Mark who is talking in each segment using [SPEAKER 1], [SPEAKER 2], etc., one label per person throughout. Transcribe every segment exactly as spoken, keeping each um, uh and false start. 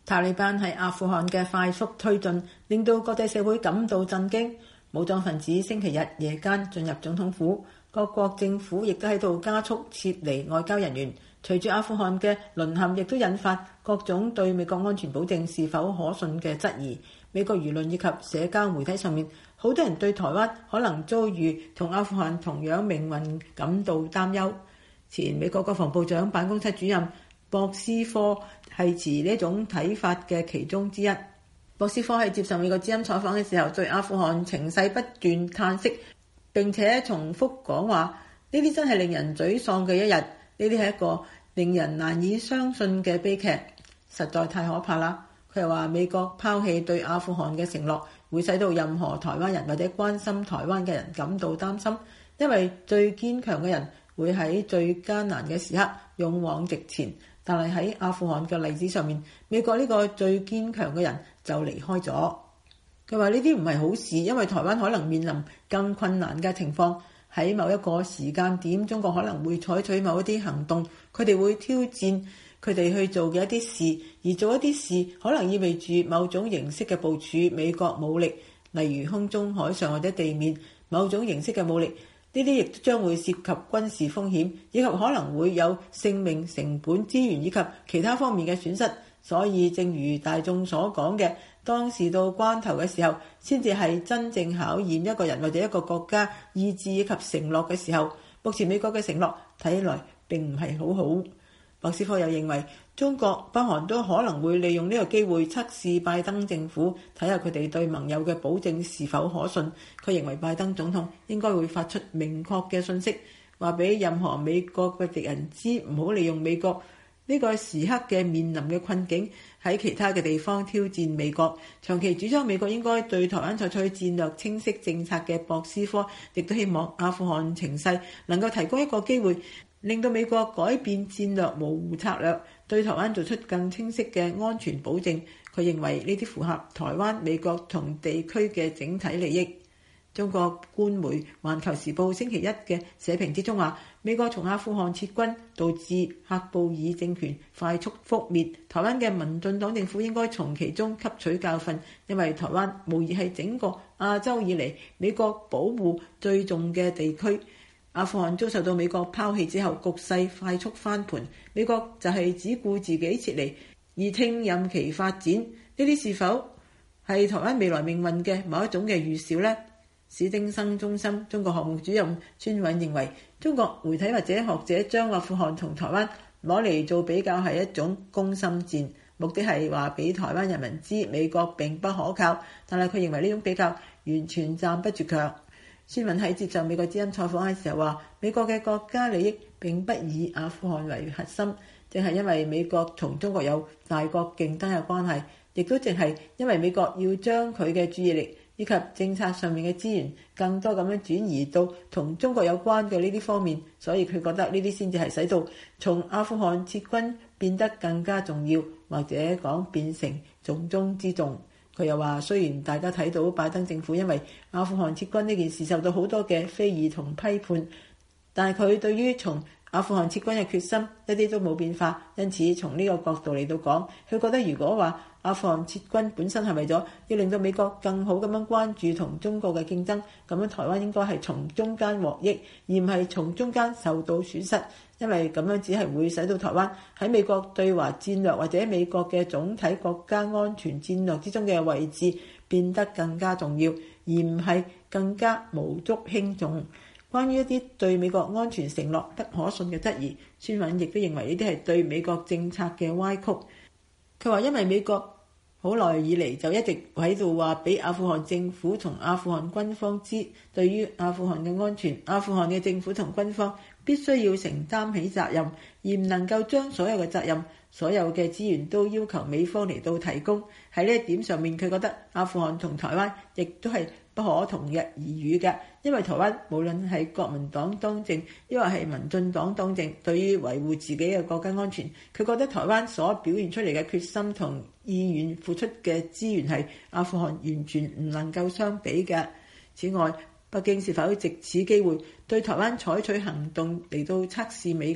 [SPEAKER 1] 塔利班喺阿富汗嘅快速推進令到國際社會感到震驚。武裝分子星期日夜間進入總統府，各國政府亦都喺度加速撤離外交人員。隨住阿富汗嘅淪陷，亦都引發各種對美國安全保證是否可信嘅質疑。美國輿論以及社交媒體上面，好多人對台灣可能遭遇同阿富汗同樣命運感到擔憂。前美國國防部長辦公室主任博斯科係持呢種睇法嘅其中之一。博斯科喺接受美國之音採訪嘅時候，對阿富汗情勢不斷嘆息，並且重複講話：呢啲真係令人沮喪嘅一日，呢啲係一個令人難以相信嘅悲劇，實在太可怕啦。佢又話美國拋棄對阿富汗嘅承諾，會使到任何台灣人或者關心台灣嘅人感到擔心，因為最堅強嘅人會喺最艱難嘅時刻勇往直前。但係喺阿富汗嘅例子上面，美國呢個最堅強嘅人就離開咗。佢話呢啲唔係好事，因為台灣可能面臨更困難嘅情況。喺某一個時間點，中國可能會採取某一啲行動，佢哋會挑戰佢哋去做嘅一啲事，而做一啲事可能意味住某種形式嘅部署美國武力，例如空中、海上或者地面某種形式嘅武力。呢啲亦都將會涉及軍事風險，以及可能會有性命、成本、資源以及其他方面嘅損失。所以正如大眾所講嘅，當事到關頭嘅時候，先至係真正考驗一個人或者一個國家意志以及承諾嘅時候。目前美國嘅承諾睇起來並唔係好好。博斯科又認為中國、北韓都可能會利用呢個機會測試拜登政府，睇下佢哋對盟友嘅保證是否可信。佢認為拜登總統應該會發出明確嘅信息，話俾任何美國嘅敵人知，唔好利用美國呢個時刻嘅面臨嘅困境喺其他嘅地方挑戰美國。長期主張美國應該對台灣採取戰略清晰政策嘅博斯科，亦都希望阿富汗情勢能夠提供一個機會，令到美國改變戰略模糊策略，對台灣做出更清晰嘅安全保證。佢認為呢啲符合台灣、美國同地區嘅整體利益。中國官媒《環球時報》星期一嘅社評之中話，美國從阿富汗撤軍導致喀布爾政權快速覆滅，台灣嘅民進黨政府應該從其中吸取教訓，因為台灣無疑係整個亞洲以嚟美國保護最重嘅地區。阿富汗遭受到美國拋棄之後，局勢快速翻盤，美國就係只顧自己撤離，而聽任其發展。呢啲是否係台灣未來命運嘅某一種嘅預兆呢？史丁生中心中國項目主任孫允認為，中國媒體或者學者將阿富汗同台灣攞嚟做比較係一種攻心戰，目的係話俾台灣人民知美國並不可靠。但係佢認為呢種比較完全站不住腳。孫允喺接受美國之音採訪嘅時候話，美國嘅國家利益並不以阿富汗為核心，正係因為美國同中國有大國競爭嘅關係，亦都正係因為美國要將佢嘅注意力以及政策上面嘅資源更多咁樣轉移到同中國有關嘅呢啲方面，所以佢覺得呢啲先至係使到從阿富汗撤軍變得更加重要，或者講變成重中之重。佢又話，雖然大家睇到拜登政府因為阿富汗撤軍呢件事受到好多嘅非議同批判，但係佢對於從阿富汗撤軍嘅決心一啲都冇變化。因此從呢個角度嚟到講，佢覺得如果話阿富汗撤軍本身係為咗要令到美國更好咁樣關注同中國嘅競爭，咁樣台灣應該係從中間獲益，而唔係從中間受到損失。因為咁樣只係會使到台灣喺美國對華戰略或者美國嘅總體國家安全戰略之中嘅位置變得更加重要，而唔係更加無足輕重。關於一啲對美國安全承諾不可信嘅質疑，孫允亦都認為呢啲係對美國政策嘅歪曲。佢話因為美國好耐以嚟就一直喺度話俾阿富汗政府同阿富汗軍方知，對於阿富汗嘅安全，阿富汗嘅政府同軍方必須要承擔起責任，而唔能夠將所有嘅責任、所有嘅資源都要求美方嚟到提供。喺呢一點上面，佢覺得阿富汗同台灣亦都係不可同日而語嘅，因為台灣無論係國民黨當政，抑或係民進黨當政，對於維護自己嘅國家安全，佢覺得台灣所表現出嚟嘅決心同意願付出嘅資源係阿富汗完全唔能夠相比嘅。此外，北京是否藉此機會對台灣採取行動嚟到測試美國，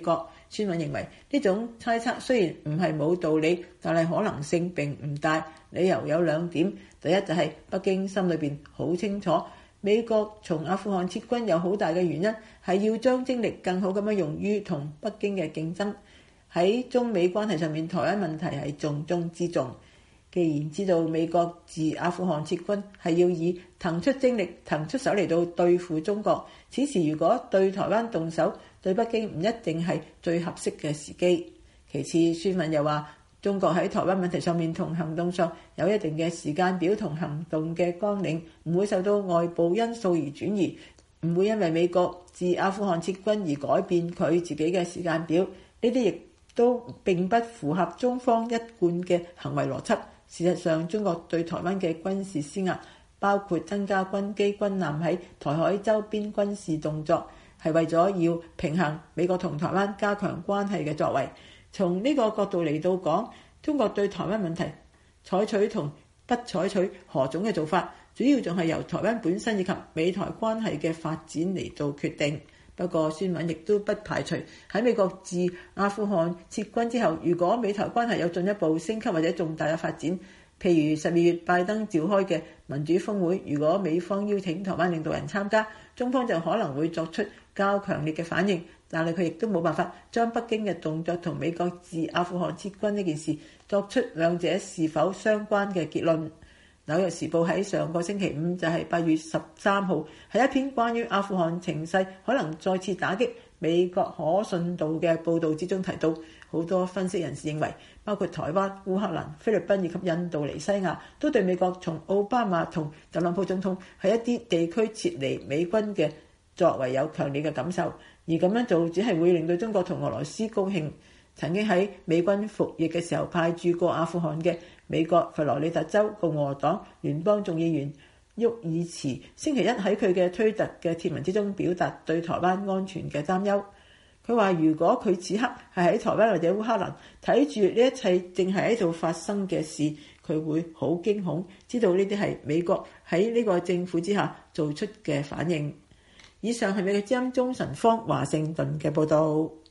[SPEAKER 1] 孫敏認為呢種猜測雖然唔係冇道理，但係可能性並唔大。理由有兩點，第一就係北京心裏邊好清楚，美國從阿富汗撤軍有好大嘅原因係要將精力更好咁樣用於同北京嘅競爭。喺中美關係上面，台灣問題係重中之重。既然知道美國自阿富汗撤軍係要以騰出精力、騰出手嚟到對付中國，此時如果對台灣動手，對北京唔一定係最合適嘅時機。其次，孫敏又話，中國喺台灣問題上面同行動上有一定嘅時間表同行動嘅綱領，唔會受到外部因素而轉移，唔會因為美國自阿富汗撤軍而改變佢自己嘅時間表。呢啲亦都並不符合中方一貫嘅行為邏輯。事實上，中國對台灣嘅軍事施壓，包括增加軍機軍艦喺台海周邊軍事動作，係為咗要平衡美國同台灣加強關係嘅作為。從呢個角度嚟到講，中國對台灣問題採取同不採取何種嘅做法，主要仲係由台灣本身以及美台關係嘅發展嚟到決定。不過，孫敏亦都不排除喺美國自阿富汗撤軍之後，如果美台關係有進一步升級或者重大嘅發展，譬如十二月拜登召開嘅民主峰會，如果美方邀請台灣領導人參加，中方就可能會作出較強烈嘅反應。但係佢亦都冇辦法將北京嘅動作同美國自阿富汗撤軍呢件事作出兩者是否相關嘅結論。紐約時報喺上個星期五，就係八月十三號，喺一篇關於阿富汗情勢可能再次打擊美國可信度嘅報導之中提到，好多分析人士認為，包括台灣、烏克蘭、菲律賓以及印度尼西亞都對美國從奧巴馬同特朗普總統喺一啲地區撤離美軍嘅作為有強烈嘅感受，而咁樣做只係會令到中國同俄羅斯高興。曾經喺美軍服役嘅時候派駐過阿富汗嘅美國佛羅里達州共和黨聯邦眾議員沃爾茨星期一喺佢嘅推特嘅貼文之中表達對台灣安全嘅擔憂。佢話如果佢此刻係喺台灣或者烏克蘭睇住呢一切正係喺度發生嘅事，佢會好驚恐，知道呢啲係美國喺呢個政府之下做出嘅反應。以上係美國之音中神方華盛頓嘅報導。